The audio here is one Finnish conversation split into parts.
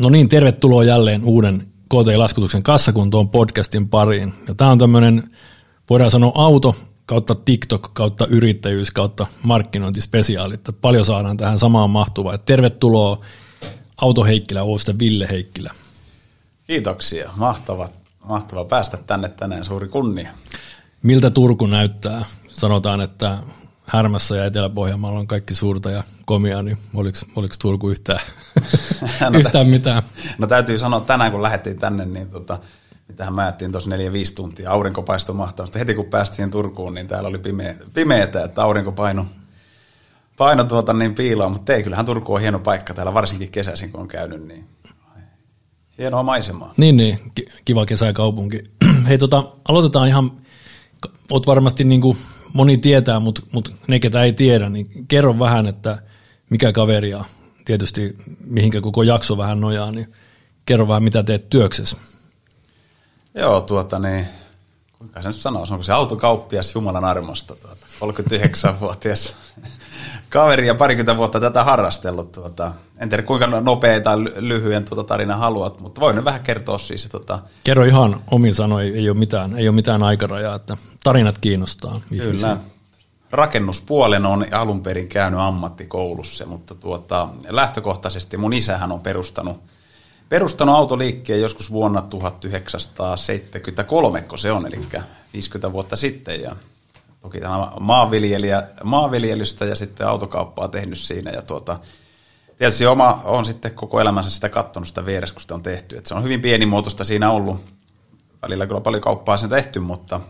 No niin, tervetuloa jälleen uuden KT-laskutuksen kassakuntoon podcastin pariin. Ja tämä on tämmöinen, voidaan sanoa auto kautta TikTok kautta yrittäjyys kautta markkinointispesiaali. Että paljon saadaan tähän samaan mahtuvaa. Tervetuloa Auto Heikkilä Oy:stä Ville Heikkilä. Kiitoksia. Mahtava päästä tänne tänään. Suuri kunnia. Miltä Turku näyttää? Sanotaan, että Härmässä ja Etelä-Pohjanmaalla on kaikki suurta ja komiaa, niin oliko Turku yhtään mitään? No täytyy sanoa, tänään kun lähdettiin tänne, niin mitähän mä ajattelin tuossa 4-5 tuntia, aurinko paistoi mahtavasti. Heti kun päästiin Turkuun, niin täällä oli pimeätä, että aurinko paino niin piiloa, mutta ei, kyllähän Turku on hieno paikka täällä, varsinkin kesäisin kun on käynyt, niin hienoa maisemaa. Niin, kiva kesäkaupunki. Hei, aloitetaan ihan, oot varmasti niin kuin moni tietää, mutta ne, ketä ei tiedä, niin kerro vähän, että mikä kaveri ja tietysti mihinkä koko jakso vähän nojaa, niin kerro vähän, mitä teet työksessä. Joo, kuinka se nyt sanoisi, onko se autokauppias Jumalan armosta, 39-vuotias kaveri ja parikymmentä vuotta tätä harrastellut. En tiedä kuinka nopea tai lyhyen tarina haluat, mutta voin nyt vähän kertoa siis. Kerro ihan omin sanoin, ei ole mitään aikarajaa, että tarinat kiinnostaa ihmisiä. Kyllä. Rakennuspuolen on alun perin käynyt ammattikoulussa, mutta lähtökohtaisesti mun isähän on perustanut autoliikkeen joskus vuonna 1973, kun se on, eli 50 vuotta sitten. Ja toki tämä maanviljelystä ja sitten autokauppaa tehnyt siinä. Ja tietysti on sitten koko elämänsä sitä katsonut sitä vieressä, kun sitä on tehty. Et se on hyvin pienimuotoista siinä ollut. Välillä kyllä paljon kauppaa sen tehty, mutta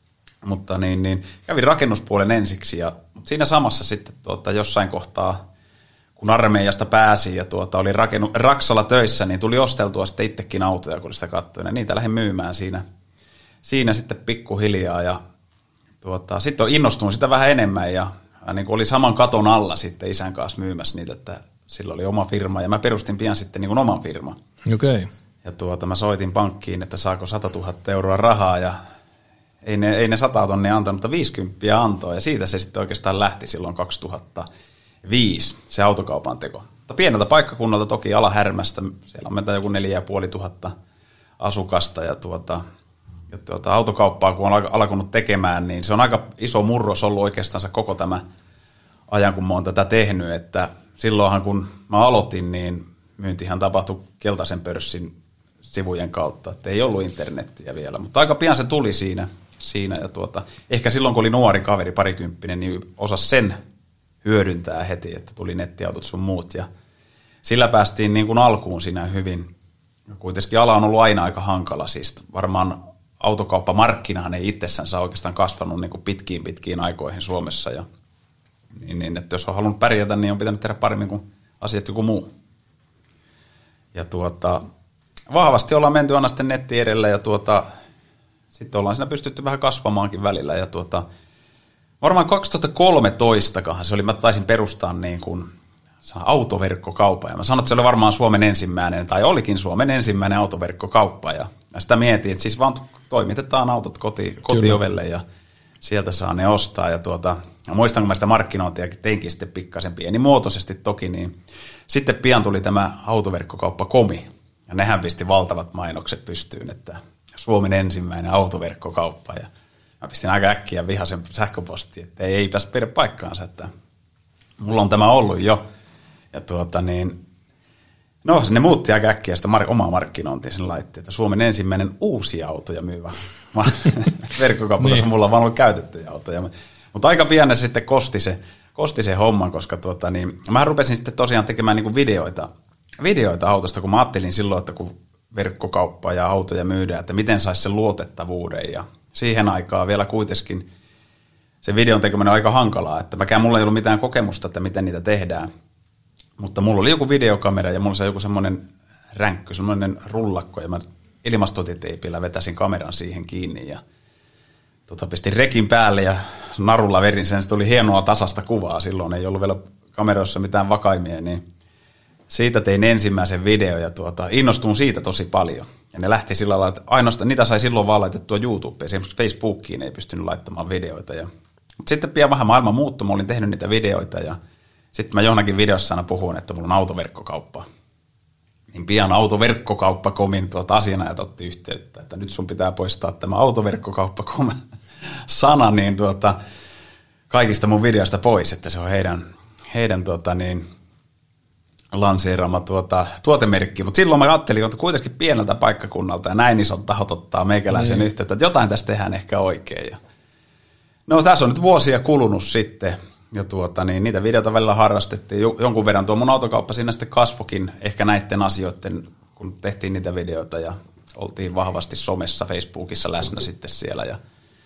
kävin rakennuspuolen ensiksi. Mutta siinä samassa sitten jossain kohtaa, kun armeijasta pääsi ja oli Raksalla töissä, niin tuli osteltua sitten itsekin autoja, kun sitä katsoin. Ja niitä lähdin myymään siinä sitten pikkuhiljaa. Ja sitten innostuin sitä vähän enemmän ja niin oli saman katon alla sitten isän kanssa myymässä niitä, että sillä oli oma firma ja mä perustin pian sitten niin kuin oman firman. Okei. Ja mä soitin pankkiin, että saako 100 000 euroa rahaa ja ei ne 100 tonnia antanut, mutta 50 antoi ja siitä se sitten oikeastaan lähti silloin 2005 se autokaupan teko. Mutta pieneltä paikkakunnalta toki Ala-Härmästä, siellä on meitä joku 4500 asukasta ja autokauppaa kun on alkanut tekemään, niin se on aika iso murros ollut oikeastaan koko tämä ajan, kun mä oon tätä tehnyt, että silloinhan kun mä aloitin, niin myyntihän tapahtui keltaisen pörssin sivujen kautta, että ei ollut internettiä vielä, mutta aika pian se tuli siinä ja ehkä silloin kun oli nuori kaveri, parikymppinen, niin osasi sen hyödyntää heti, että tuli nettiautot sun muut ja sillä päästiin niin kuin alkuun siinä hyvin. Kuitenkin ala on ollut aina aika hankala, siis varmaan autokauppamarkkinahan ei itsessänsä oikeastaan kasvanut niin kuin pitkiin aikoihin Suomessa. Ja, niin, että jos on halunnut pärjätä, niin on pitänyt tehdä paremmin kuin asiat joku muu. Ja vahvasti ollaan menty aina sitten netti edellä ja sitten ollaan siinä pystytty vähän kasvamaankin välillä. Ja varmaan 2013 se oli, mä taisin perustaa niin kuin autoverkkokauppa. Ja mä sanoin, että se oli varmaan Suomen ensimmäinen, tai olikin Suomen ensimmäinen autoverkkokauppa. Ja sitä mietin, että siis vaan toimitetaan autot kotiovelle ja sieltä saa ne ostaa. Ja muistan, kun mä sitä markkinointiakin teinkin sitten pikkasen pienimuotoisesti toki, niin sitten pian tuli tämä autoverkkokauppa Komi. Ja nehän pisti valtavat mainokset pystyyn, että Suomen ensimmäinen autoverkkokauppa. Ja mä pistin aika äkkiä vihaisen sähköpostiin, että eipäs pidä paikkaansa, että mulla on tämä ollut jo. Ja ne muutti aika äkkiä sitä omaa markkinointia sen laitteen, että Suomen ensimmäinen uusia autoja myyvä verkkokauppa, koska mulla on vaan ollut käytettyjä autoja. Mutta aika pian se sitten kosti se homman, koska mä rupesin sitten tosiaan tekemään niinku videoita autosta, kun mä ajattelin silloin, että kun verkkokauppaa ja autoja myydään, että miten saisi sen luotettavuuden ja siihen aikaan vielä kuitenkin se videon tekeminen on aika hankalaa, että mulla ei ollut mitään kokemusta, että miten niitä tehdään. Mutta mulla oli joku videokamera ja mulla oli joku semmoinen ränkky, semmoinen rullakko ja mä ilmastotiteipillä vetäsin kameran siihen kiinni ja pistin rekin päälle ja narulla verin sen. Se tuli hienoa tasasta kuvaa silloin, ei ollut vielä kameroissa mitään vakaimia, niin siitä tein ensimmäisen video ja innostuin siitä tosi paljon. Ja ne lähti sillä lailla, että ainoastaan niitä sai silloin vaan laitettua YouTubeen, esimerkiksi Facebookiin ei pystynyt laittamaan videoita. Mutta sitten pian vähän maailma muuttui, mä olin tehnyt niitä videoita ja sitten mä johonkin videossa aina puhun, että mulla on autoverkkokauppa. niin pian autoverkkokauppa.comin asianajat otti yhteyttä, että nyt sun pitää poistaa tämä autoverkkokauppa.com sana niin kaikista mun videoista pois, että se on heidän lanseeraama tuotemerkki. Mutta silloin mä ajattelin, että kuitenkin pieneltä paikkakunnalta ja näin isot tahot ottaa meikäläisen yhteyttä, että jotain tässä tehdään ehkä oikein. Ja no tässä on nyt vuosia kulunut sitten, ja niitä videoita välillä harrastettiin jonkun verran. Tuo mun autokauppa siinä sitten kasvokin ehkä näiden asioiden, kun tehtiin niitä videoita ja oltiin vahvasti somessa, Facebookissa läsnä sitten siellä. Ja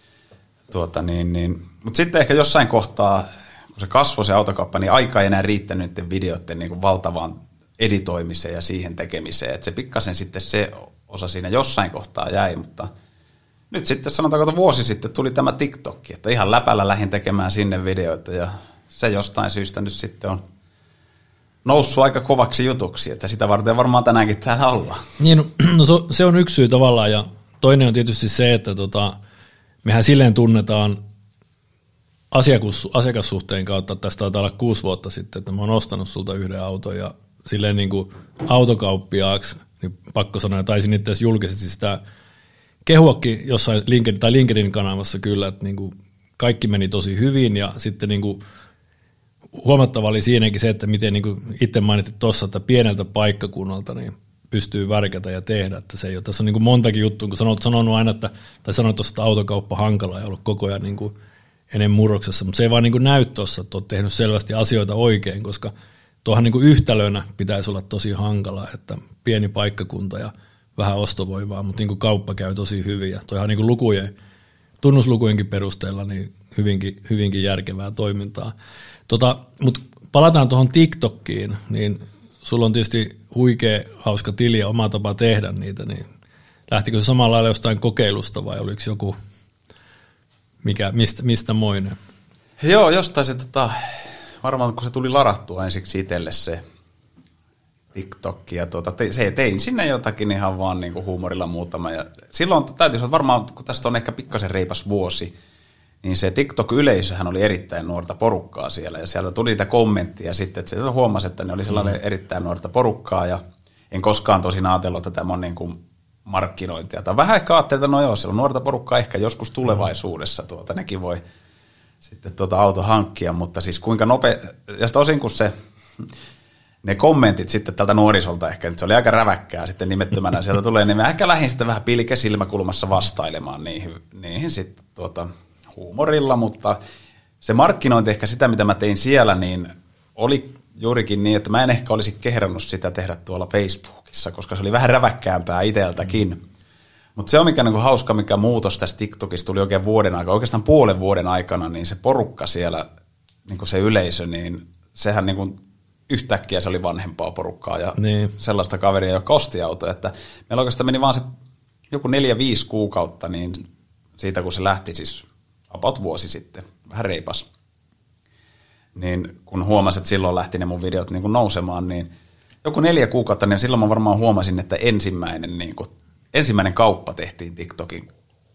mutta sitten ehkä jossain kohtaa, kun se kasvoi se autokauppa, niin aika ei enää riittänyt niiden videoiden niin kuin valtavaan editoimiseen ja siihen tekemiseen. Että se pikkasen sitten se osa siinä jossain kohtaa jäi, mutta nyt sitten sanotaanko, että vuosi sitten tuli tämä TikTok, että ihan läpällä lähdin tekemään sinne videoita ja se jostain syystä nyt sitten on noussut aika kovaksi jutuksi, että sitä varten varmaan tänäänkin täällä ollaan. Niin, no se on yksi syy tavallaan ja toinen on tietysti se, että mehän silleen tunnetaan asiakassuhteen kautta, että tästä taitaa olla 6 vuotta sitten, että mä oon ostanut sulta yhden auton ja silleen niin kuin autokauppiaaksi, niin pakko sanoa, ja taisin itse asiassa julkisesti sitä kehuakin jossain LinkedIn-kanavassa kyllä, että niin kuin kaikki meni tosi hyvin ja sitten niin kuin huomattava oli siinäkin se, että miten niin kuin itse mainitit tuossa, että pieneltä paikkakunnalta niin pystyy värkätä ja tehdä, että se ei ole. Tässä on niin kuin montakin juttua, kun sanonut aina, tai sanoit tuossa, että autokauppa hankala ja ollut koko ajan niin kuin ennen murroksessa, mutta se ei vaan niin kuin näy tuossa, että olet tehnyt selvästi asioita oikein, koska tuohan niin kuin yhtälönä pitäisi olla tosi hankala, että pieni paikkakunta ja vähän ostovoimaa, mutta niin kuin kauppa käy tosi hyvin ja toihan niin kuin tunnuslukujenkin perusteella niin hyvinkin järkevää toimintaa. Mutta palataan tuohon TikTokiin, niin sulla on tietysti huikea hauska tili ja oma tapa tehdä niitä, niin lähtikö se samalla lailla jostain kokeilusta vai oliko joku, mistä moinen? Joo, jostain se varmaan kun se tuli ladattua ensiksi itselle se TikTok ja se tein sinne jotakin ihan vaan niin kuin huumorilla muutama ja silloin täytyy sanoa, varmaan kun tästä on ehkä pikkasen reipas vuosi, niin se TikTok-yleisöhän oli erittäin nuorta porukkaa siellä ja sieltä tuli niitä kommentteja sitten, että se huomasi, että ne oli sellainen erittäin nuorta porukkaa ja en koskaan tosin ajatellut, että tämä on niin kuin markkinointia. Tai vähän ehkä ajattelin, että no joo, siellä on nuorta porukkaa ehkä joskus tulevaisuudessa, nekin voi sitten auto hankkia, mutta siis kuinka nopea, ja sitten osin kun ne kommentit sitten tältä nuorisolta ehkä, se oli aika räväkkää sitten nimettömänä sieltä tulee, niin mä ehkä lähdin sitten vähän pilke silmäkulmassa vastailemaan niihin sitten huumorilla, mutta se markkinointi ehkä sitä, mitä mä tein siellä, niin oli juurikin niin, että mä en ehkä olisi kehrannut sitä tehdä tuolla Facebookissa, koska se oli vähän räväkkäämpää itseltäkin. Mutta se on mikä niinku hauska, mikä muutos tässä TikTokissa tuli oikein vuoden aikana, oikeastaan puolen vuoden aikana, niin se porukka siellä, niinku se yleisö, niin sehän niinku yhtäkkiä se oli vanhempaa porukkaa ja sellaista kaveria, joka osti autoja, että meillä oikeastaan meni vaan se joku 4-5 kuukautta, niin siitä kun se lähti siis about vuosi sitten, vähän reipas, niin kun huomasin, että silloin lähti ne mun videot niin kuin nousemaan, niin joku 4 kuukautta, niin silloin mä varmaan huomasin, että ensimmäinen kauppa tehtiin TikTokin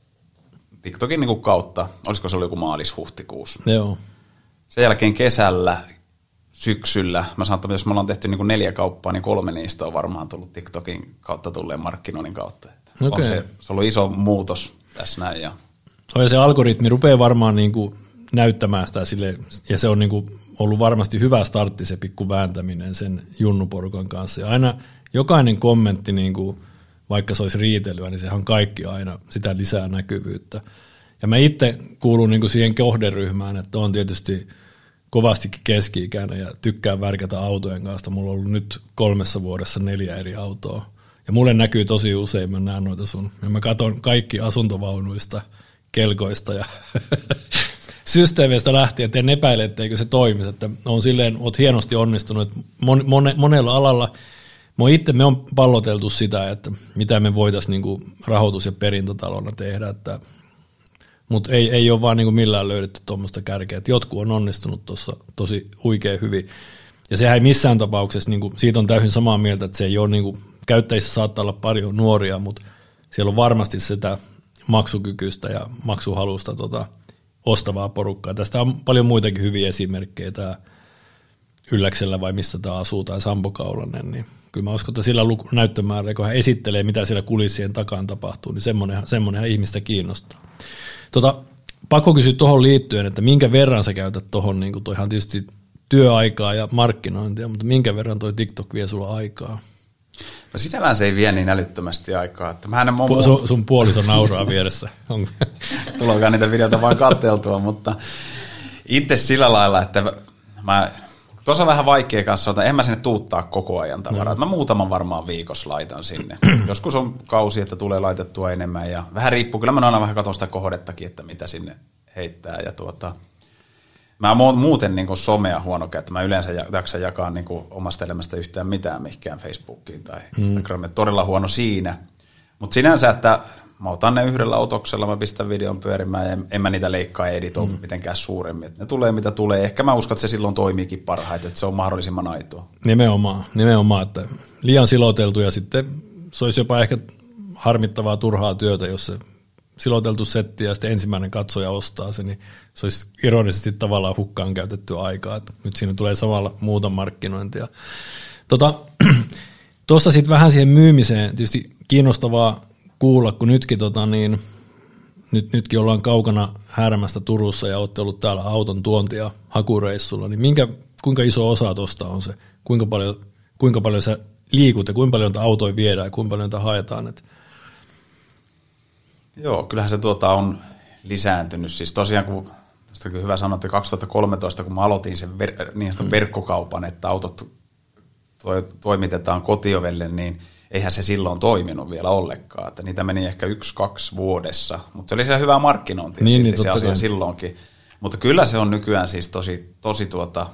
niin kuin kautta, olisiko se ollut joku maalis-huhtikuussa. Joo. Sen jälkeen kesällä, syksyllä, mä sanon, että jos me ollaan tehty niin kuin 4 kauppaa, niin 3 niistä on varmaan tullut TikTokin kautta tulleen markkinoinnin kautta. Okay. Se on ollut iso muutos tässä näin. Ja se algoritmi rupeaa varmaan niin kuin näyttämään sitä sille, ja se on niin kuin ollut varmasti hyvä startti se pikku vääntäminen sen junnuporukan kanssa. Ja aina jokainen kommentti, niin kuin, vaikka se olisi riitelyä, niin sehän on kaikki aina sitä lisää näkyvyyttä. Ja mä itse kuulun niin kuin siihen kohderyhmään, että on tietysti kovastikin keski-ikäinen ja tykkään värkätä autojen kanssa. Mulla on ollut nyt 3 vuodessa 4 eri autoa. Ja mulle näkyy tosi usein, mä näen noita sun. Ja mä katson kaikki asuntovaunuista, kelkoista ja systeemeistä lähtien, että en epäile, etteikö se toimisi. Että on silleen, oot hienosti onnistunut, että monella alalla me on palloteltu sitä, että mitä me voitaisiin niinku rahoitus- ja perintätalona tehdä, mutta ei ole vaan niinku millään löydetty tuommoista kärkeä. Että jotkut on onnistunut tuossa tosi huikein hyvin. Ja sehän ei missään tapauksessa, niinku, siitä on täysin samaa mieltä, että se ei ole, niinku, käyttäjissä saattaa olla paljon nuoria, mutta siellä on varmasti sitä maksukykyistä ja maksuhalusta ostavaa porukkaa. Tästä on paljon muitakin hyviä esimerkkejä. Tämä Ylläksellä vai missä tämä asuu, tai Sampo Kaulanen, niin kyllä mä uskon, että sillä näyttömäärällä, kun hän esittelee, mitä siellä kulissien takaan tapahtuu, niin semmoinenhan ihmistä kiinnostaa. Pakko kysyä tuohon liittyen, että minkä verran sä käytät tuohon, niin kuin toihan tietysti työaikaa ja markkinointia, mutta minkä verran toi TikTok vie sulla aikaa? No sinällään se ei vie niin älyttömästi aikaa. Että sun puoliso nauraa vieressä. Tuleekaan niitä videoita vaan katseltua, mutta itse sillä lailla, että tuossa on vähän vaikea kanssa, että en mä sinne tuuttaa koko ajan tavaraa. Mä muutaman varmaan viikossa laitan sinne. Joskus on kausi, että tulee laitettua enemmän ja vähän riippuu. Kyllä mä aina vähän katson sitä kohdettakin, että mitä sinne heittää. Ja mä oon muuten niin kuin somea huono käyttö. Mä yleensä jaksa jakaa niin kuin omasta elämästä yhtään mitään mihinkään Facebookiin tai Instagramiin. Todella huono siinä. Mutta sinänsä, että mä otan ne yhdellä otoksella, mä pistän videon pyörimään ja en mä niitä leikkaa ja editoi mitenkään suuremmin. Et ne tulee mitä tulee. Ehkä mä uskon, että se silloin toimiikin parhaiten, että se on mahdollisimman aitoa. Nimenomaan, että liian siloteltu ja sitten se olisi jopa ehkä harmittavaa turhaa työtä, jos se siloteltu setti ja sitten ensimmäinen katsoja ostaa se, niin se olisi ironisesti tavallaan hukkaan käytetty aikaa. Että nyt siinä tulee samalla muuta markkinointia. Tuossa sitten vähän siihen myymiseen, tietysti kiinnostavaa kuulla, kun nytkin, nytkin ollaan kaukana Härmästä Turussa ja olette ollut täällä auton tuontia hakureissulla, niin kuinka iso osa tuosta on se, kuinka paljon sä liikut ja kuinka paljon autoja viedään ja kuinka paljon haetaan? Joo, kyllähän se on lisääntynyt. Siis tosiaan, kun hyvä sanoa, että 2013, kun mä aloitin sen niin sanotun verkkokaupan, että autot toimitetaan kotiovelle, niin eihän se silloin toiminut vielä ollenkaan. Että niitä meni ehkä 1-2 vuodessa, mutta se oli se hyvä markkinointi niin, se asia silloinkin. Mutta kyllä se on nykyään siis tosi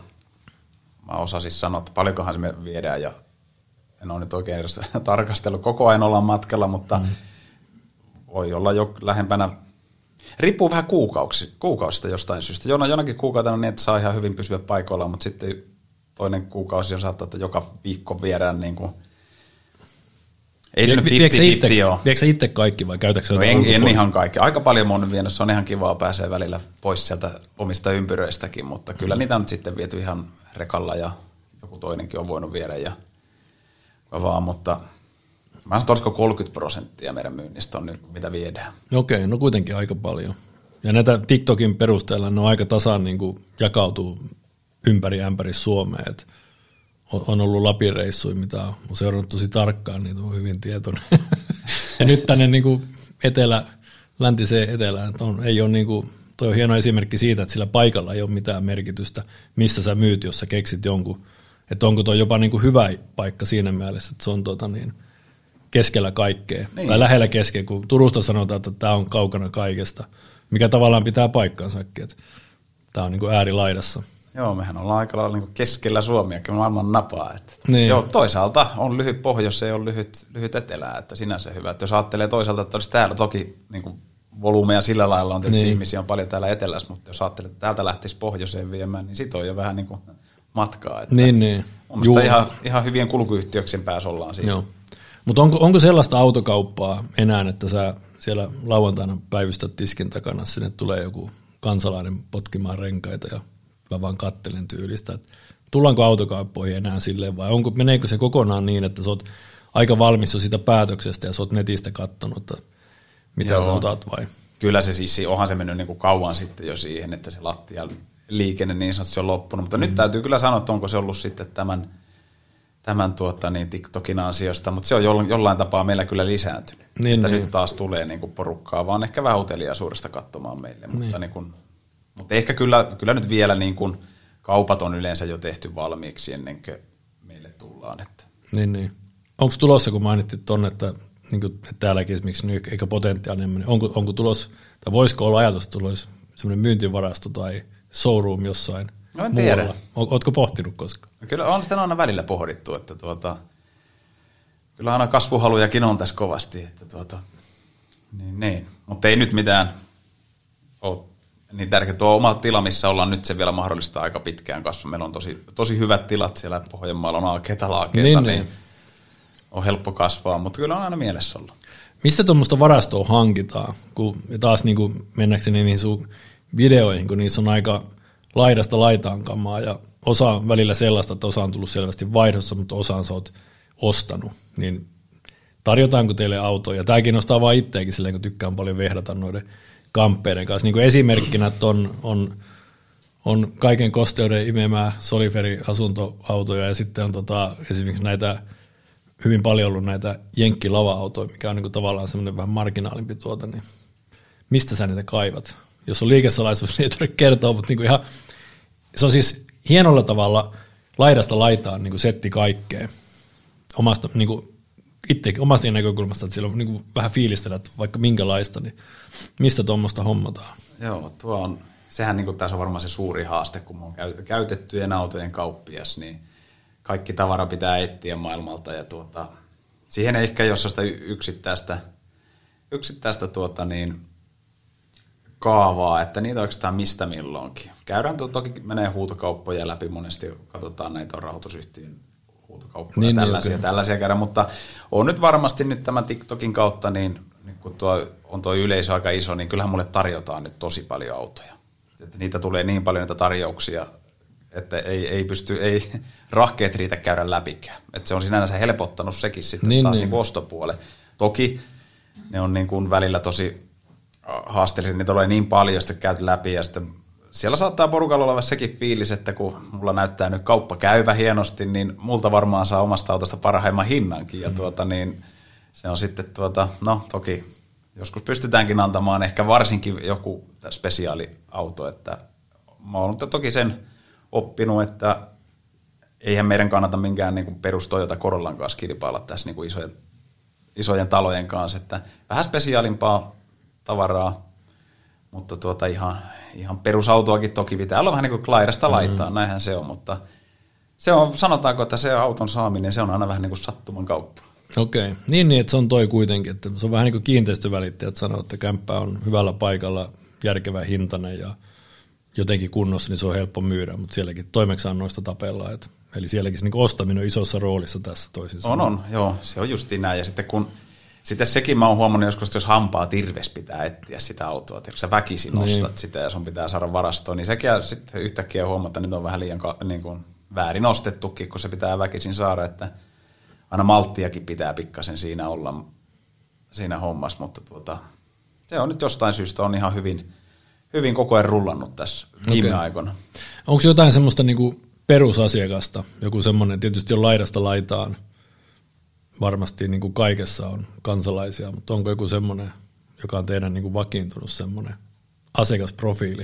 mä osasin sanoa, että paljonkohan se me viedään ja en ole nyt oikein edes tarkastellut. Koko ajan ollaan matkalla, mutta voi olla jo lähempänä. Riippuu vähän kuukausista jostain syystä. Jonakin kuukautena on niin, että saa ihan hyvin pysyä paikoillaan, mutta sitten toinen kuukausi on saattaa, että joka viikko viedään niin kuin. Ei se nyt 50-50 ole. Viekö sä itse kaikki vai käytätkö no en ihan kaikki. Aika paljon mä oon vienyt, se on ihan kivaa, pääsee välillä pois sieltä omista ympyröistäkin, mutta kyllä niitä on sitten viety ihan rekalla ja joku toinenkin on voinut viedä ja vaan, mutta mä sanoin, olisiko 30% meidän myynnistä on nyt, mitä viedään. Okei, no kuitenkin aika paljon. Ja näitä TikTokin perusteella ne on aika tasan niin kuin jakautuu ämpäri Suomea, että on ollut Lapin reissuja, mitä on seurannut tosi tarkkaan, niitä on hyvin tietoinen. Ja nyt tänne niin kuin läntiseen etelään, ei ole niin kuin, toi on hieno esimerkki siitä, että sillä paikalla ei ole mitään merkitystä, missä sä myyt, jos sä keksit jonkun, että onko toi jopa niin kuin hyvä paikka siinä mielessä, että se on keskellä kaikkea, niin. Tai lähellä keskeä, kun Turusta sanotaan, että tämä on kaukana kaikesta, mikä tavallaan pitää paikkaansakin, että tämä on niin kuin äärilaidassa. Joo, mehän ollaan aika lailla niin keskellä Suomea, maailman napaa. Että niin. Joo, toisaalta on lyhyt pohjois, ei ole lyhyt etelää, että sinänsä hyvä. Että jos ajattelee toisaalta, että olisi täällä toki niin volyymeja sillä lailla on tietysti ihmisiä on paljon täällä etelässä, mutta jos ajattelee, että täältä lähtisi pohjoiseen viemään, niin sit on jo vähän niin kuin matkaa. Että niin. Ihan hyvien kulkuyhtiöksen päässä ollaan siinä. Joo. Mutta onko sellaista autokauppaa enää, että sä siellä lauantaina päivystät tiskin takana, sinne tulee joku kansalainen potkimaan renkaita ja mä vaan kattelen tyylistä, että tullaanko autokauppoihin enää silleen vai meneekö se kokonaan niin, että sä oot aika valmis jo sitä päätöksestä ja sä oot netistä katsonut, mitä sä otat vai? Kyllä se siis, onhan se mennyt niin kuin kauan sitten jo siihen, että se lattian liikenne niin sanotusti on loppunut, mutta nyt täytyy kyllä sanoa, että onko se ollut sitten tämän TikTokin ansiosta, mutta se on jollain tapaa meillä kyllä lisääntynyt. Että nyt taas tulee niin kuin porukkaa, vaan ehkä vähän uteliaisuudesta katsomaan meille, mutta ehkä kyllä nyt vielä niin kuin kaupat on yleensä jo tehty valmiiksi ennen kuin meille tullaan. Että. Niin. Onko tulossa, kun mainitsit tuonne, että niin täälläkin esimerkiksi nyt eikä potentiaalinen, onko tulossa, tai voisiko olla ajatus, että tulisi semmoinen myyntivarasto tai showroom jossain muualla? Ootko pohtinut koskaan? No kyllä on sitä aina välillä pohdittu, että kyllä aina kasvuhalujakin on tässä kovasti. Että niin. Mutta ei nyt mitään ole niin tärkeä. Tuo oma tila, missä ollaan nyt, se vielä mahdollistaa aika pitkään kasvua. Meillä on tosi hyvät tilat siellä Pohjanmaalla, on laakeita, niin on helppo kasvaa, mutta kyllä on aina mielessä ollut. Mistä tuommoista varastoa hankitaan? Ja taas niin mennäkseni niihin sun videoihin, kun niissä on aika laidasta laitaan kamaa ja osa on välillä sellaista, että osa on tullut selvästi vaihdossa, mutta osaan sä oot ostanut, niin tarjotaanko teille autoja? Ja tämä kiinnostaa vaan itseäkin silleen, kun tykkään paljon vehdata noiden kamppeiden kanssa. Niin kuin esimerkkinä, että on kaiken kosteuden imemää Soliferi-asuntoautoja ja sitten on esimerkiksi näitä hyvin paljon ollut näitä jenkkilava-autoja, mikä on niin kuin tavallaan semmoinen vähän marginaalimpi tuote, niin mistä sä niitä kaivat? Jos on liikesalaisuus, niin ei tarvitse kertoa, mutta niin kuin ihan, se on siis hienolla tavalla laidasta laitaan niin kuin setti kaikkea omasta, niin kuin itsekin omasta näkökulmasta, että siellä on niin kuin vähän fiilistellä, että vaikka minkälaista, niin mistä tuommoista hommataan? Joo, sehän niin kuin tässä on varmaan se suuri haaste, kun mä oon käytettyjen autojen kauppias, niin kaikki tavara pitää etsiä maailmalta ja siihen ei ehkä jos sitä yksittäistä kaavaa, että niitä oikeastaan mistä milloinkin. Käydään toki menee huutokauppoja läpi monesti, katsotaan näitä on rahoitusyhtiön huutokauppoja tällaisia käydään, mutta on nyt varmasti nyt tämän TikTokin kautta, niin kun tuo yleisö aika iso, niin kyllähän mulle tarjotaan nyt tosi paljon autoja. Että niitä tulee niin paljon näitä tarjouksia, että ei rahkeet riitä käydä läpikään. Että se on sinänsä helpottanut sekin sitten niin ostopuole. Toki ne on niin kuin välillä tosi haasteellisia, niitä tulee niin paljon, että käyt läpi ja sitten siellä saattaa porukalla olla sekin fiilis, että kun mulla näyttää nyt kauppa käyvä hienosti, niin multa varmaan saa omasta autosta parhaimman hinnankin. Ja niin se on sitten toki joskus pystytäänkin antamaan ehkä varsinkin joku spesiaaliauto, että mä oon toki sen oppinut, että eihän meidän kannata minkään niin perus Toyota Corollan kanssa kilpailla tässä niin kuin isojen talojen kanssa, että vähän spesiaalimpaa tavaraa, mutta ihan perusautoakin toki pitää olla vähän niin kuin klairasta laittaa, näinhän se on, mutta se on, sanotaanko, että se auton saaminen, se on aina vähän niin kuin sattuman kauppa. Okei, niin että se on toi kuitenkin, että se on vähän niin kuin kiinteistövälittäjät sanoo, että kämppä on hyvällä paikalla, järkevä hintainen ja jotenkin kunnossa, niin se on helppo myydä, mutta sielläkin toimeksiannoista tapellaan, eli sielläkin niin ostaminen on isossa roolissa tässä toisin sanoen. On, joo, se on justiin näin, ja sitten sekin mä oon huomannut joskus, että jos hampaa tirves pitää etsiä sitä autoa, että sä väkisin ostat sitä ja sun pitää saada varastoon, niin sekin sitten yhtäkkiä huomata, että nyt on vähän liian niin kuin väärin ostettukin, kun se pitää väkisin saada, että aina malttiakin pitää pikkasen siinä olla siinä hommassa, mutta se on nyt jostain syystä on ihan hyvin koko ajan rullannut tässä viime aikoina. Onko jotain semmoista niinku perusasiakasta, joku semmoinen, tietysti on laidasta laitaan, varmasti niinku kaikessa on kansalaisia, mutta onko joku semmoinen, joka on teidän niinku vakiintunut semmoinen asiakasprofiili?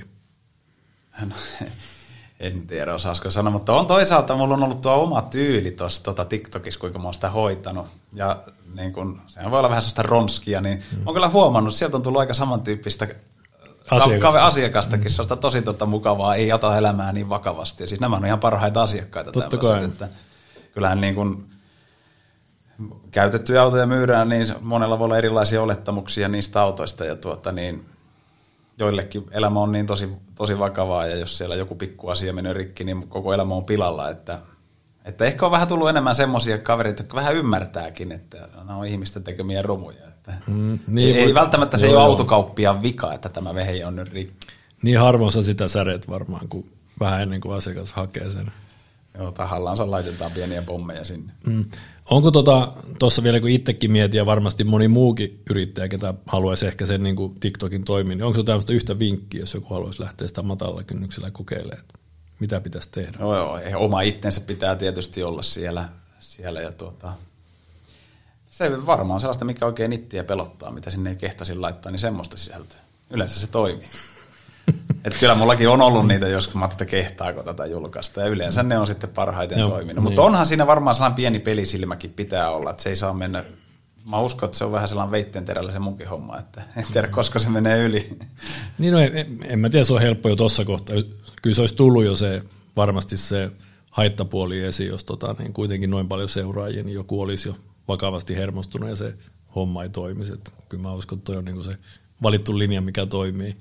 En tiedä, osaisiko sanoa, mutta on toisaalta, mulla on ollut tuo oma tyyli tuossa TikTokissa, kuinka mä oon sitä hoitanut. Ja niin kun, sehän voi olla vähän sellaista ronskia, niin mä oon kyllä huomannut, sieltä on tullut aika samantyyppistä asiakastakin, sellaista tosi mukavaa, ei ota elämää niin vakavasti. Ja siis nämä on ihan parhaita asiakkaita. Totta kai. Että kyllähän niin kun käytettyjä autoja myydään, niin monella voi olla erilaisia olettamuksia niistä autoista, ja niin joillekin elämä on niin tosi vakavaa, ja jos siellä joku pikku asia menee rikki, niin koko elämä on pilalla, että ehkä on vähän tullut enemmän semmoisia kavereita, jotka vähän ymmärtääkin, että nämä on ihmisten tekemiä romuja. Että ei välttämättä se ei ole autokauppiaan vika, että tämä vehe on nyt rikki. Niin harvoin sä sitä säreet varmaan, kun vähän ennen kuin asiakas hakee sen. Joo, tahallaan laitetaan pieniä pommeja sinne. Onko tuossa vielä, kun itsekin mietin, ja varmasti moni muukin yrittäjä, ketä haluaisi ehkä sen niin kuin TikTokin toimia, niin onko se tämmöistä yhtä vinkkiä, jos joku haluaisi lähteä sitä matalalla kynnyksellä kokeilemaan, että mitä pitäisi tehdä? Joo, oma itsensä pitää tietysti olla siellä ja se varmaan sellaista, mikä oikein ittiä pelottaa, mitä sinne ei kehtaisin laittaa, niin semmoista sisältöä. Yleensä se toimii. Että kyllä mullakin on ollut niitä joskus, mä ajattelin, että kehtaako tätä julkaista, ja yleensä ne on sitten parhaiten toiminut. Mutta onhan siinä varmaan sellainen pieni pelisilmäkin pitää olla, että se ei saa mennä, mä uskon, että se on vähän sellainen veittenterällä se munkin homma, että en tiedä, koska se menee yli. Niin en mä tiedä, se on helppo jo tuossa kohtaa. Kyllä se olisi tullut jo varmasti se haittapuoli esiin, jos niin kuitenkin noin paljon seuraajia, niin joku olisi jo vakavasti hermostunut ja se homma ei toimisi. Että kyllä mä uskon, että toi on niin kuin se valittu linja, mikä toimii.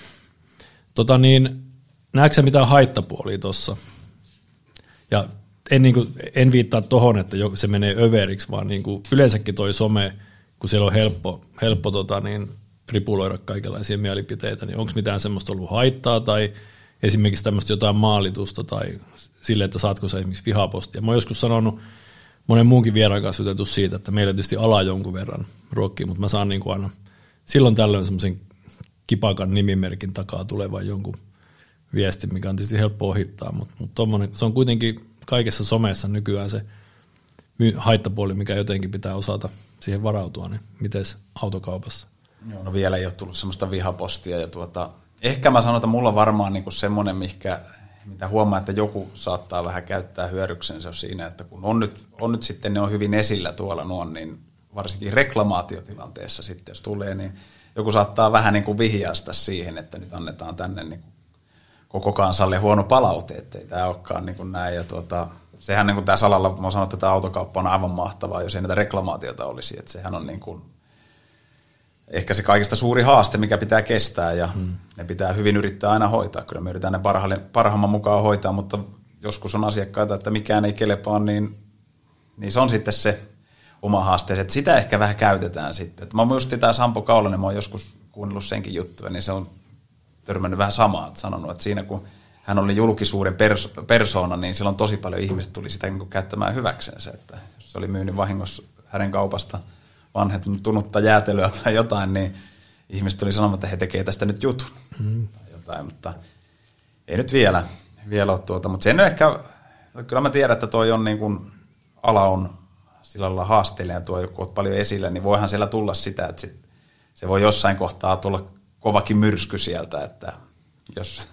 Näetkö sä mitään haittapuolia tuossa? Ja en viittaa tohon, että se menee överiksi, vaan niin kuin yleensäkin toi some, kun siellä on helppo ripuloida kaikenlaisia mielipiteitä, niin onko mitään semmoista ollut haittaa tai esimerkiksi tämmöistä jotain maalitusta tai sille, että saatko sä esimerkiksi vihapostia. Mä oon joskus sanonut monen muunkin vieraan kanssa jutettu siitä, että meillä tietysti ala jonkun verran ruokkii, mutta mä saan niin kuin aina silloin tällöin semmoisen kipakan nimimerkin takaa tulevan jonkun viestin, mikä on tietysti helppo ohittaa, mutta se on kuitenkin kaikessa somessa nykyään se haittapuoli, mikä jotenkin pitää osata siihen varautua, niin mites autokaupassa? Joo, no vielä ei ole tullut semmoista vihapostia ja ehkä mä sanon, että mulla on varmaan niinku semmoinen, mitä huomaa, että joku saattaa vähän käyttää hyödyksensä siinä, että kun on nyt sitten ne on hyvin esillä tuolla niin varsinkin reklamaatiotilanteessa sitten, jos tulee, niin joku saattaa vähän niin kuin vihjaista siihen, että nyt annetaan tänne niin kuin koko kansalle huono palaute, ettei tämä olekaan niin kuin näin. Ja sehän niin kuin tässä alalla, mä sanon, että tämä autokauppa on aivan mahtavaa, jos ei näitä reklamaatiota olisi, että sehän on niin kuin ehkä se kaikista suuri haaste, mikä pitää kestää ja ne pitää hyvin yrittää aina hoitaa. Kyllä me yritetään ne parhaamman mukaan hoitaa, mutta joskus on asiakkaita, että mikään ei kelepaa, niin se on sitten se oma haasteesi. Että sitä ehkä vähän käytetään sitten. Että mä muistin tämä Sampo Kaulanen, mä oon joskus kuunnellut senkin juttuja, niin se on törmännyt vähän samaa. Että sanonut, että siinä kun hän oli julkisuuden persoona, niin silloin tosi paljon ihmiset tuli sitä niin käyttämään hyväksensä. Että jos se oli myynyt vahingossa hänen kaupasta vanhentunutta jäätelöä tai jotain, niin ihmiset tuli sanomaan, että he tekee tästä nyt jutun tai jotain, mutta ei nyt vielä ole mutta sen ehkä, kyllä mä tiedän, että toi on niin kuin, ala on sillä lailla haasteellinen, tuo joku on paljon esillä, niin voihan siellä tulla sitä, että se voi jossain kohtaa tulla kovakin myrsky sieltä, että jos,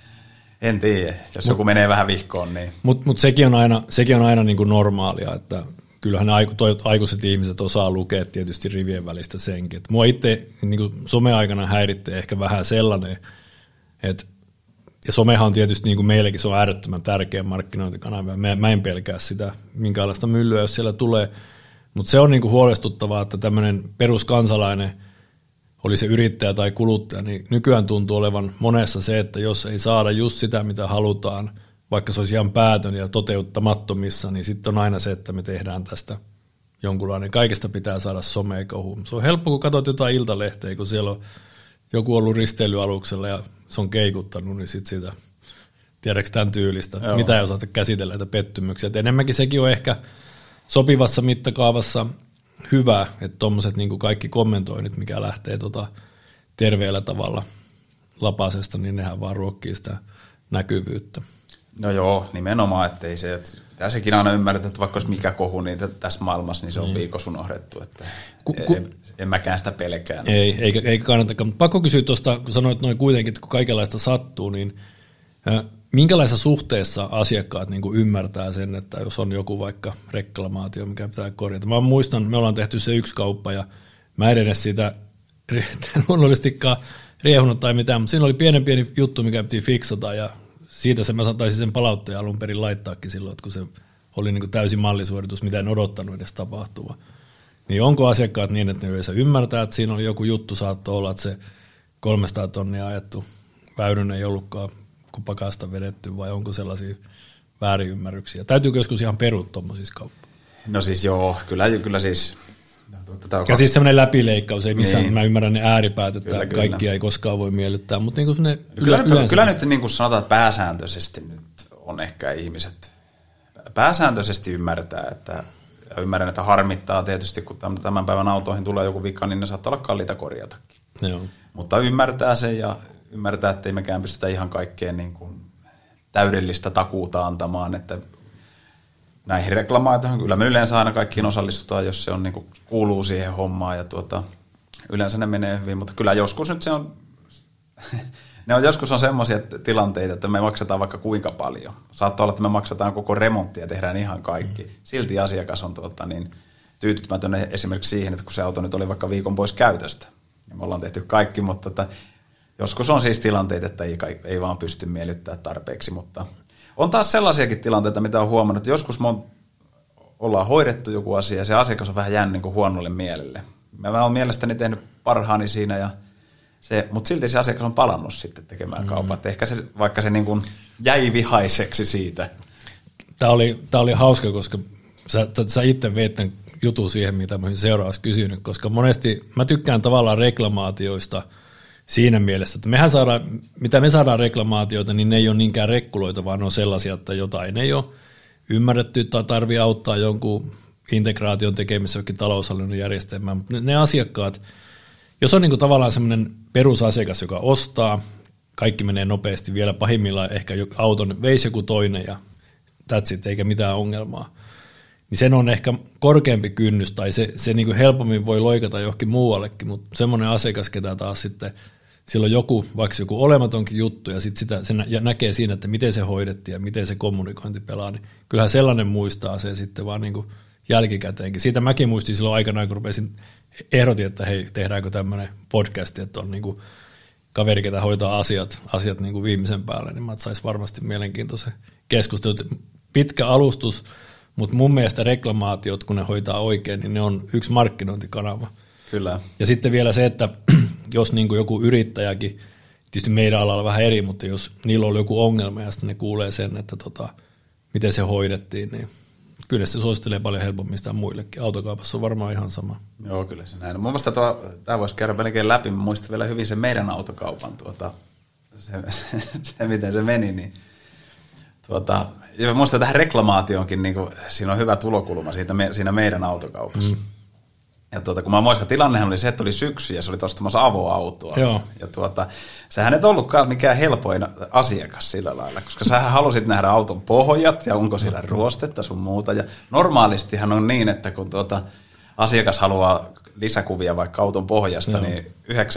en tiedä, jos joku menee vähän vihkoon, niin. Mutta sekin on aina niin kuin normaalia, että kyllähän aikuiset ihmiset osaa lukea tietysti rivien välistä senkin. Et mua itse niin kuin some-aikana häiritte ehkä vähän sellainen, että ja somehan on tietysti niin kuin meillekin se on äärettömän tärkeä markkinointikanava. Mä en pelkää sitä minkäänlaista myllyä, jos siellä tulee. Mutta se on niin kuin huolestuttavaa, että tämmöinen peruskansalainen, oli se yrittäjä tai kuluttaja, niin nykyään tuntuu olevan monessa se, että jos ei saada just sitä, mitä halutaan, vaikka se olisi ihan päätön ja toteuttamattomissa, niin sitten on aina se, että me tehdään tästä jonkunlainen. Kaikesta pitää saada somekohuun. Se on helppo, kun katsot jotain Iltalehteä, kun siellä on joku ollut risteilyaluksella ja se on keikuttanut, niin sitten sitä, tiedätkö tämän tyylistä, että mitä ei osata käsitellä näitä pettymyksiä. Et enemmänkin sekin on ehkä sopivassa mittakaavassa hyvä, että tuommoiset niin kaikki kommentoinnit, mikä lähtee terveellä tavalla lapasesta, niin nehän vaan ruokkii sitä näkyvyyttä. No joo, nimenomaan, ettei se, että sekin aina ymmärretään, että vaikka olisi mikä kohu, niin tässä maailmassa niin se on viikossa unohdettu, että en mäkään sitä pelkää. Eikä kannatakaan, mutta pakko kysyä tuosta, kun sanoit noin kuitenkin, että kun kaikenlaista sattuu, niin minkälaisessa suhteessa asiakkaat niin kuin ymmärtää sen, että jos on joku vaikka reklamaatio, mikä pitää korjata. Mä muistan, me ollaan tehty se yksi kauppa ja mä en edes sitä luonnollisestikaan riehunut tai mitään, mutta siinä oli pieni juttu, mikä piti fiksata ja siitä mä taisin sen palautteen alun perin laittaakin silloin, että kun se oli niin kuin täysin mallisuoritus, mitä en odottanut edes tapahtua. Niin onko asiakkaat niin, että ne yleensä ymmärtää, että siinä oli joku juttu, saattoi olla, että se 300 tonnia ajettu väyryn ei ollutkaan pakasta vedetty, vai onko sellaisia väärinymmärryksiä? Täytyykö joskus ihan perua tuommoisissa kauppaa? No siis joo, kyllä siis. Ja siis semmoinen läpileikkaus, ei missään, niin. Mä ymmärrän ne ääripäät, että kaikkia ei koskaan voi miellyttää, mutta niin kuin kyllä nyt niin kuin sanotaan, että pääsääntöisesti nyt on ehkä ihmiset, pääsääntöisesti ymmärtää, että ymmärrän, että harmittaa tietysti, kun tämän päivän autoihin tulee joku vika, niin ne saattaa olla kalliita korjatakin. Joo. Mutta ymmärtää sen ja ymmärtää, että ei mekään pystytä ihan kaikkeen niin kuin täydellistä takuuta antamaan, että näihin reklamaatioihin kyllä me yleensä aina kaikkiin osallistutaan, jos se on, niin kuin, kuuluu siihen hommaan ja yleensä ne menee hyvin, mutta kyllä joskus nyt se on, joskus on semmoisia tilanteita, että me maksetaan vaikka kuinka paljon. Saattaa olla, että me maksetaan koko remontti ja tehdään ihan kaikki. Silti asiakas on tyytymätön esimerkiksi siihen, että kun se auto nyt oli vaikka viikon pois käytöstä. Ja me ollaan tehty kaikki, mutta joskus on siis tilanteita, että ei vaan pysty miellyttämään tarpeeksi, mutta on taas sellaisiakin tilanteita, mitä on huomannut, että joskus me ollaan hoidettu joku asia ja se asiakas on vähän jäänyt niin kuin huonolle mielelle. Mä oon mielestäni tehnyt parhaani siinä, mutta silti se asiakas on palannut sitten tekemään kauppaa. Ehkä se, vaikka se niin kuin jäi vihaiseksi siitä. Tämä oli hauska, koska sä itse veit tämän jutun siihen, mitä mä olisin seuraavaksi kysynyt, koska monesti mä tykkään tavallaan reklamaatioista siinä mielessä, että mitä me saadaan reklamaatioita, niin ne ei ole niinkään rekkuloita, vaan ne on sellaisia, että jotain ei ole ymmärretty tai tarvitsee auttaa jonkun integraation tekemisessä jokin taloushallinnon järjestelmään, mutta ne asiakkaat, jos on niin kuin tavallaan semmoinen perusasiakas, joka ostaa, kaikki menee nopeasti, vielä pahimmillaan ehkä auton veisi joku toinen ja that's it, eikä mitään ongelmaa, niin sen on ehkä korkeampi kynnys tai se niin kuin helpommin voi loikata johonkin muuallekin, mutta semmoinen asiakas, ketä taas sitten silloin vaikka joku olematonkin juttu ja sitten se näkee siinä, että miten se hoidettiin ja miten se kommunikointi pelaa, niin kyllähän sellainen muistaa se sitten vaan niin kuin jälkikäteenkin. Siitä mäkin muistin silloin aikanaan, kun ehdotin, että hei, tehdäänkö tämmöinen podcast, että on niin kuin kaveri, ketä hoitaa asiat niin kuin viimeisen päälle, niin mä saisi varmasti mielenkiintoisen keskustelun. Pitkä alustus, mutta mun mielestä reklamaatiot, kun ne hoitaa oikein, niin ne on yksi markkinointikanava. Kyllä. Ja sitten vielä se, että jos niin kuin joku yrittäjäkin, tietysti meidän alalla vähän eri, mutta jos niillä on joku ongelma ja sitten ne kuulee sen, että miten se hoidettiin, niin kyllä se suosittelee paljon helpommin sitä muillekin. Autokaupassa on varmaan ihan sama. Joo, kyllä se näin. Mun mielestä tämä voisi käydä melkein läpi. Mä muistan vielä hyvin sen meidän autokaupan, se miten se meni. Niin, ja muistan tähän reklamaatioonkin, niin siinä on hyvä tulokulma siinä meidän autokaupassa. Ja kun mä muistan, tilannehan oli se, että oli syksy ja se oli ostamassa avoautoa. Joo. Ja sehän ei ollutkaan mikään helpoin asiakas sillä lailla, koska sähän halusit nähdä auton pohjat ja onko siellä ruostetta sun muuta. Ja normaalistihan on niin, että kun asiakas haluaa lisäkuvia vaikka auton pohjasta, niin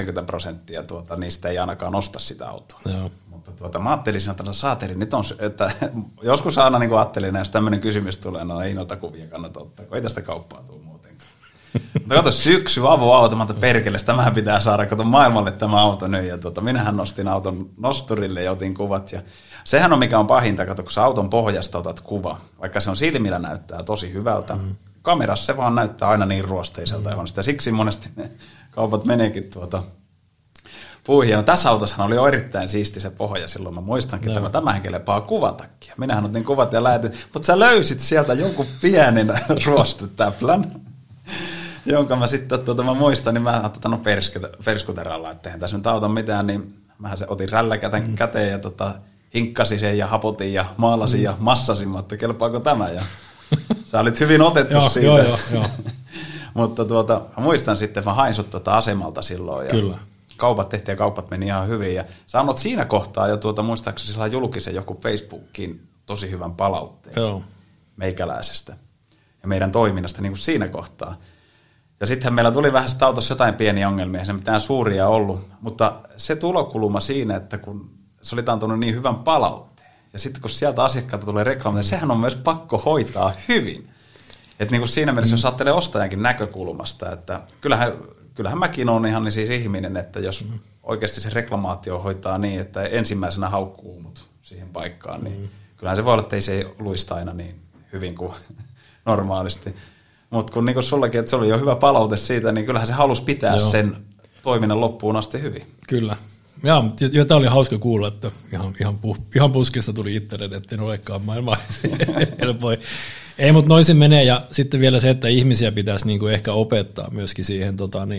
90% niistä ei ainakaan osta sitä autoa. Joo. Mutta mä ajattelin siinä, että saateri, nyt on, että joskus aina niin ajattelin, että jos tämmöinen kysymys tulee, no ei noita kuvia kannata ottaa, kun ei tästä kauppaa tule muutenkaan. Mutta kato, syksy, avoauto, mä ajattelin, perkele, tämähän pitää saada, kato maailmalle tämä auto nyt. Ja minähän nostin auton nosturille ja otin kuvat. Ja sehän on mikä on pahinta, kato, kun sä auton pohjasta otat kuva, vaikka se on silmillä näyttää tosi hyvältä. Kamerassa se vaan näyttää aina niin ruosteiselta. Ja siksi monesti ne kaupat meneekin puihin. No, tässä autossahan oli jo erittäin siisti se pohja silloin. Mä muistankin, että tämähän kelepaa kuvatakin. Minähän otin kuvat ja lähetin, mutta sä löysit sieltä jonkun pienen ruostetäplän, jonka mä sitten, mä muistan, niin mä otan perskuteralla, että eihän tässä nyt auta mitään, niin mä otin rälläkätän käteen ja hinkkasin sen ja hapotin ja maalasin ja massasin, että kelpaako tämä. Ja sä olit hyvin otettu siitä. Joo. Mutta mä muistan sitten, että mä hain sut asemalta silloin. Ja kyllä. Kaupat tehtiin ja kaupat meni ihan hyvin. Ja sä annot siinä kohtaa jo muistaakseni sillä julkisen joku Facebookiin tosi hyvän palautteen meikäläisestä ja meidän toiminnasta niin kuin siinä kohtaa. Ja sittenhän meillä tuli vähän sitä autossa jotain pieniä ongelmia, ei se mitään suuria ollut, mutta se tulokulma siinä, että kun se oli antanut niin hyvän palautteen, ja sitten kun sieltä asiakkaalta tulee reklaameja, sehän on myös pakko hoitaa hyvin. Että niin kuin siinä mielessä, jos ajattelee ostajankin näkökulmasta, että kyllähän mäkin olen ihan niin siis ihminen, että jos oikeasti se reklamaatio hoitaa niin, että ensimmäisenä haukkuu mut siihen paikkaan, niin kyllähän se voi olla, että ei se luista aina niin hyvin kuin normaalisti. Mutta kun niin sullakin, että se oli jo hyvä palaute siitä, niin kyllähän se halusi pitää sen toiminnan loppuun asti hyvin. Kyllä. Ja tämä oli hauska kuulla, että ihan puskista tuli itselleni, että en olekaan maailmaa helpoin. Ei, mutta noisin menee, ja sitten vielä se, että ihmisiä pitäisi niinku ehkä opettaa myöskin siihen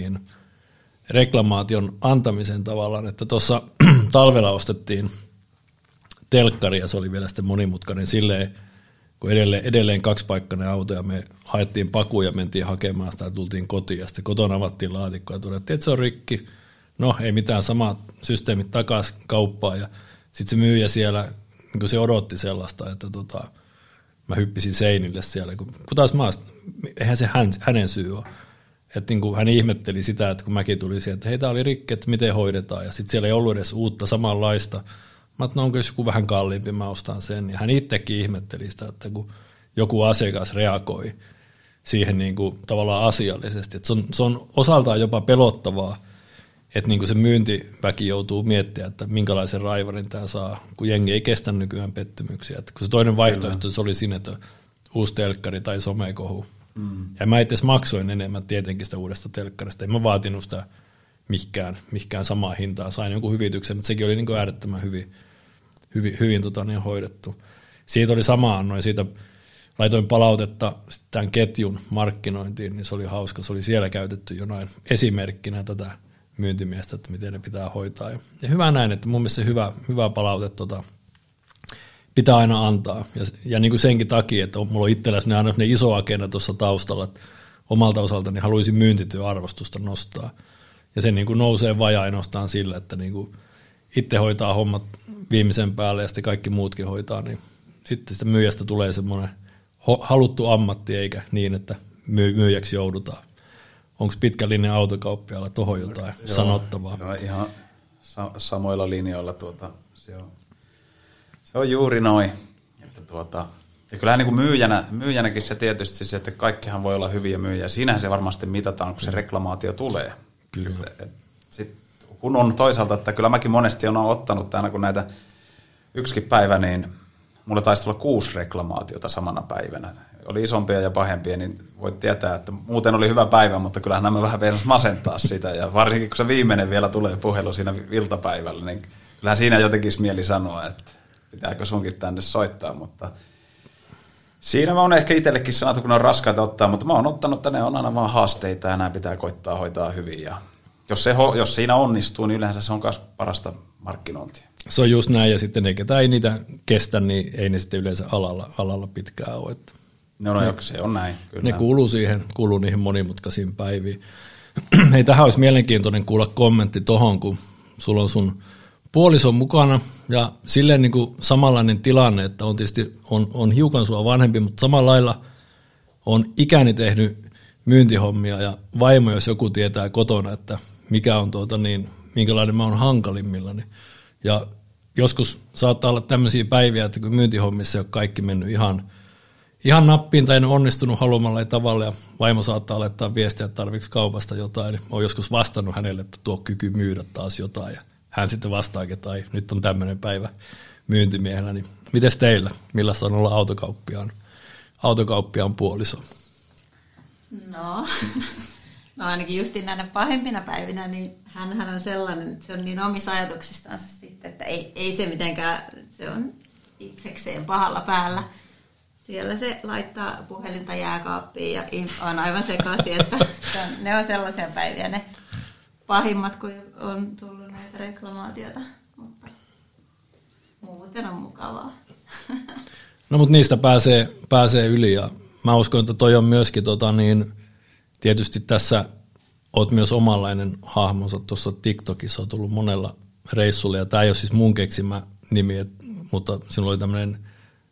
reklamaation antamisen tavallaan, että tuossa talvella ostettiin telkkari, ja se oli vielä sitten monimutkainen silleen, kun edelleen kaksipaikkainen auto, ja me haettiin pakuja ja mentiin hakemaan sitä, ja tultiin kotiin, ja sitten kotona avattiin laatikko, ja todettiin, että se on rikki. No, ei mitään, samat systeemit takaisin kauppaan, ja sitten se myyjä siellä, niin se odotti sellaista, että mä hyppisin seinille siellä, kun taas eihän se hänen syy ole. Että niin hän ihmetteli sitä, että kun mäkin tuli sieltä, että hei, tää oli rikki, että miten hoidetaan, ja sitten siellä ei ollut edes uutta samanlaista. Mä ajattelin, onko joku vähän kalliimpi, mä ostan sen. Ja hän itsekin ihmetteli sitä, että kun joku asiakas reagoi siihen niin kuin tavallaan asiallisesti. Että se on osaltaan jopa pelottavaa, että niin kuin se myyntiväki joutuu miettimään, että minkälaisen raivarin tämä saa, kun jengi ei kestä nykyään pettymyksiä. Että kun se toinen vaihtoehto se oli siinä, että uusi telkkari tai somekohu. Ja mä itse maksoin enemmän tietenkin sitä uudesta telkkarista. En mä vaatinut sitä mihinkään samaa hintaa. Sain jonkun hyvityksen, mutta sekin oli niin kuin äärettömän hyvin hoidettu. Siitä oli sama annoin, siitä laitoin palautetta tämän ketjun markkinointiin, niin se oli hauska. Se oli siellä käytetty jonain esimerkkinä tätä myyntimiestä, että miten ne pitää hoitaa. Ja hyvä näin, että mun mielestä se hyvä palaute pitää aina antaa. Ja niin kuin senkin takia, että mulla on itselläni aina iso agenda tuossa taustalla, että omalta osaltani haluaisin myyntityöarvostusta nostaa. Ja se niin kuin nousee vajaa ainoastaan sillä, että niin kuin itse hoitaa hommat viimeisen päälle ja sitten kaikki muutkin hoitaa, niin sitten sitä myyjästä tulee semmoinen haluttu ammatti, eikä niin, että myyjäksi joudutaan. Onko pitkä linja autokauppiaalla tuohon jotain sanottavaa? Joo, ihan samoilla linjoilla. Se on juuri noin. Ja kyllähän niin kuin myyjänäkin se tietysti se, että kaikkihan voi olla hyviä myyjiä. Siinähän se varmasti mitataan, kun se reklamaatio tulee. Kyllä. Kun on toisaalta, että kyllä mäkin monesti olen ottanut aina, kun näitä yksikin päivä, niin mulla taisi tulla 6 reklamaatiota samana päivänä. Oli isompia ja pahempia, niin voit tietää, että muuten oli hyvä päivä, mutta kyllähän nämä vähän vielä masentaa sitä. Ja varsinkin, kun se viimeinen vielä tulee puhelu siinä iltapäivällä, niin kyllähän siinä jotenkin mieli sanoa, että pitääkö sunkin tänne soittaa, mutta siinä mä oon ehkä itsellekin sanottu, kun ne on raskaita ottaa, mutta mä oon ottanut, että ne on aina vaan haasteita ja nämä pitää koittaa hoitaa hyvin. Ja jos siinä onnistuu, niin yleensä se on myös parasta markkinointia. Se on just näin, ja sitten ne, ketä ei niitä kestä, niin ei ne sitten yleensä alalla pitkään ole. No, se on näin. Kyllä. Ne kuuluu niihin monimutkaisiin päiviin. Hei, tähän olisi mielenkiintoinen kuulla kommentti tohon, kun sulla on sun puoliso mukana, ja silleen niin kuin samanlainen tilanne, että on tietysti on hiukan sua vanhempi, mutta samalla lailla on ikäni myyntihommia, ja vaimo, jos joku tietää kotona, että mikä on minkälainen mä oon hankalimmillani. Ja joskus saattaa olla tämmöisiä päiviä, että kun myyntihommissa ei ole kaikki mennyt ihan nappiin tai en onnistunut haluamalla tavalla, ja vaimo saattaa laittaa viestiä, että tarvitseeko kaupasta jotain, niin olen joskus vastannut hänelle, että tuo kyky myydä taas jotain, ja hän sitten vastaakin, että nyt on tämmöinen päivä myyntimiehenä, niin mites teillä? Millaista on olla autokauppiaan puoliso? No ainakin justiin näinä pahempina päivinä, niin hänhän on sellainen, että se on niin omissa ajatuksistansa sitten, että ei se mitenkään, se on itsekseen pahalla päällä. Siellä se laittaa puhelinta jääkaappiin ja on aivan sekaisin, että ne on sellaisia päiviä ne pahimmat, kun on tullut näitä reklamaatioita, mutta muuten on mukavaa. No mutta niistä pääsee yli, ja mä uskon, että toi on myöskin tietysti tässä oot myös omanlainen hahmonsa. Tuossa TikTokissa on tullut monella reissulla, ja tämä ei ole siis mun keksimä nimi, mutta sinulla oli tämmöinen,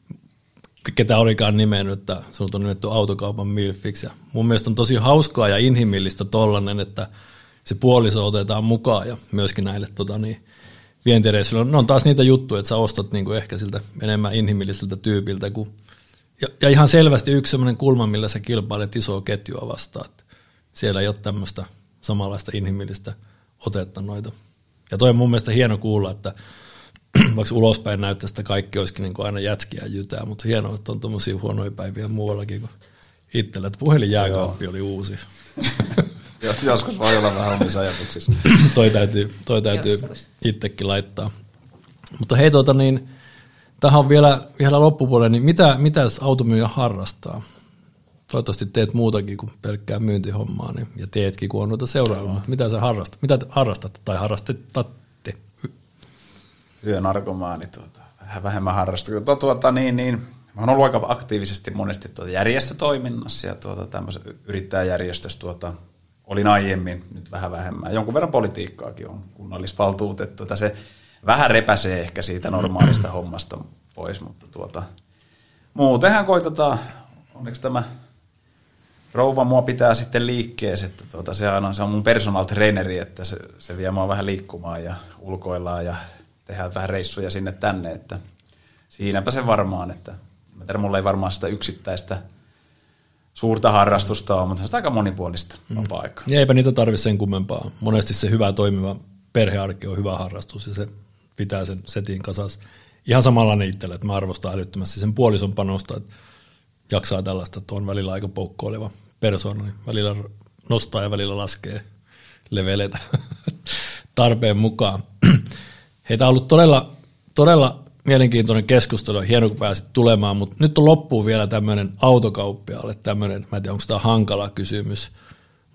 ketä olikaan nimennyt, että sinut on nimetty autokaupan milfiksi. Ja mun mielestä on tosi hauskaa ja inhimillistä tollainen, että se puoliso otetaan mukaan ja myöskin näille vientireissuille. Ne on taas niitä juttuja, että sä ostat niinku ehkä siltä enemmän inhimilliseltä tyypiltä. Ja ihan selvästi yksi sellainen kulma, millä sä kilpailet isoa ketjua vastaan. Että siellä ei ole tämmöistä samanlaista inhimillistä otetta noita. Ja toi on mun mielestä hieno kuulla, että vaikka ulospäin näyttäisi, että kaikki olisikin niin kuin aina jätskiä jytää, mutta hienoa, että on tommosia huonoja päiviä muuallakin kuin itsellä, että puhelinjääkaappi oli uusi. Joskus voi olla vähän omissa ajatuksissa. toi täytyy itsekin laittaa. Mutta hei, tähän on vielä loppupuolelle, niin mitä automyyjä harrastaa? Toivottavasti teet muutakin kuin pelkkää myyntihommaa, niin, ja teetkin, kun on noita seuraavaa. Mitä sä harrastat? Mitä harrastat tai harrastatte? Yönarkomaani, vähän vähemmän harrastaa. Mä oon ollut aika aktiivisesti monesti järjestötoiminnassa ja tämmöisessä yrittäjäjärjestössä olin aiemmin, nyt vähän vähemmän. Jonkun verran politiikkaakin on kunnallisvaltuutettu. Se vähän repäsee ehkä siitä normaalista hommasta pois, mutta muutenhan koitetaan. Onneksi tämä rouva mua pitää sitten liikkeessä, että se on mun personal traineri, että se vie mua vähän liikkumaan ja ulkoillaan ja tehdään vähän reissuja sinne tänne, että siinäpä se varmaan, että mulla ei varmaan sitä yksittäistä suurta harrastusta ole, mutta se on aika monipuolista vapaa-aikaa. Ja eipä niitä tarvitse sen kummempaa. Monesti se hyvä toimiva perhearki on hyvä harrastus ja se pitää sen setin kasassa. Ihan samanlainen itselle, että mä arvostan älyttömästi sen puolison panosta, että jaksaa tällaista, että on välillä aika poukkoileva persoona, niin välillä nostaa ja välillä laskee leveleitä tarpeen mukaan. Heitä on ollut todella mielenkiintoinen keskustelu, hieno kun pääsit tulemaan, mutta nyt on loppuun vielä tämmöinen autokauppiaalle, mä en tiedä onko tämä hankala kysymys,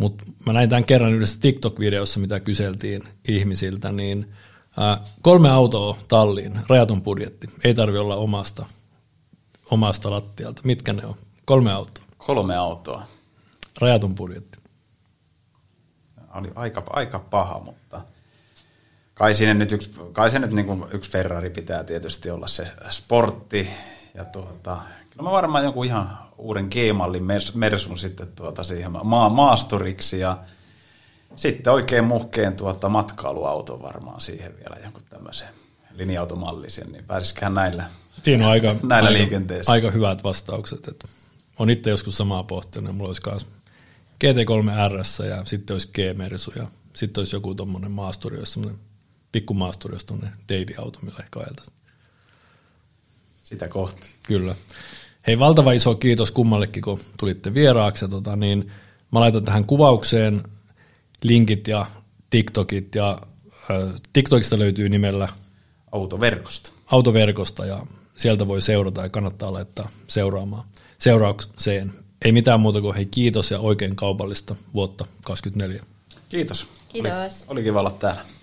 Mutta mä näin tämän kerran yhdessä TikTok-videossa, mitä kyseltiin ihmisiltä, niin 3 autoa talliin, rajaton budjetti, ei tarvitse olla omasta lattialta. Mitkä ne on? 3 autoa. 3 autoa. Rajaton budjetti. Oli aika paha, mutta kai se nyt niin kuin yksi Ferrari pitää tietysti olla se sportti. Ja kyllä mä varmaan jonkun ihan uuden G-mallin Mersun sitten siihen maasturiksi ja sitten oikein muhkeen matkailuauton varmaan siihen vielä jonkun tämmöisen linja-automallisen, niin pääsisiköhän siinä on näillä liikenteessä. Aika hyvät vastaukset. Että on itse joskus samaa pohtinut, mulla olisi myös GT3 RS ja sitten olisi G-Mersu ja sitten olisi joku tommoinen maasturi, jos semmoinen pikkumaasturi, jos tuonne Davey-auto, millä ehkä ajeltaisiin. Sitä kohti. Kyllä. Hei, valtava iso kiitos kummallekin, kun tulitte vieraaksi. Niin mä laitan tähän kuvaukseen linkit ja TikTokit. Ja TikTokista löytyy nimellä Autoverkosta ja sieltä voi seurata ja kannattaa laittaa seuraukseen. Ei mitään muuta kuin hei, kiitos ja oikein kaupallista vuotta 2024. Kiitos. Kiitos. Oli kiva olla täällä.